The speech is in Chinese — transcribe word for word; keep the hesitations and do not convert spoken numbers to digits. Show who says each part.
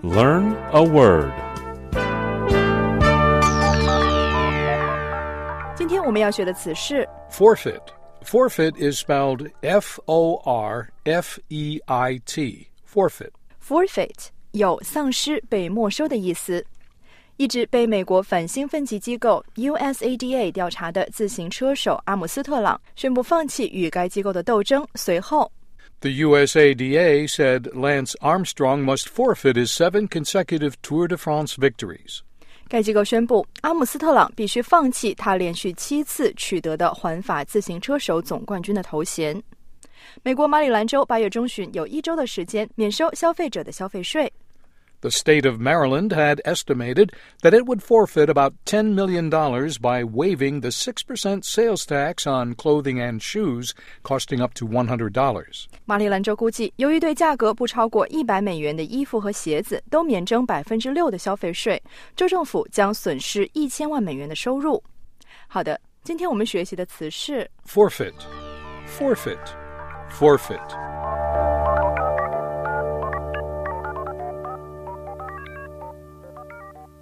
Speaker 1: Learn a word.
Speaker 2: 今天我们要学的词是
Speaker 3: Forfeit. Forfeit is spelled F O R F E I T. Forfeit.
Speaker 2: forfeit 有丧失、被没收的意思。一直被美国反兴奋剂机构 U S A D A 调查的自行车手阿姆斯特朗宣布放弃与该机构的斗争，随后
Speaker 3: The U S A D A said Lance Armstrong must forfeit his seven consecutive Tour de France victories.
Speaker 2: 该机构宣布阿姆斯特朗必须放弃他连续七次取得的环法自行车手总冠军的头衔。美国马里兰州八月中旬有一周的时间免收消费者的消费税。
Speaker 3: The state of Maryland had estimated that it would forfeit about ten million dollars by waiving the six percent sales tax on clothing and shoes, costing up to one hundred dollars.
Speaker 2: 马里兰州估计，由于对价格不超过一百美元的衣服和鞋子都免征百分之六的消费税，州政府将损失一千万美元的收入。好的，今天我们学习的词是
Speaker 3: Forfeit. Forfeit. Forfeit.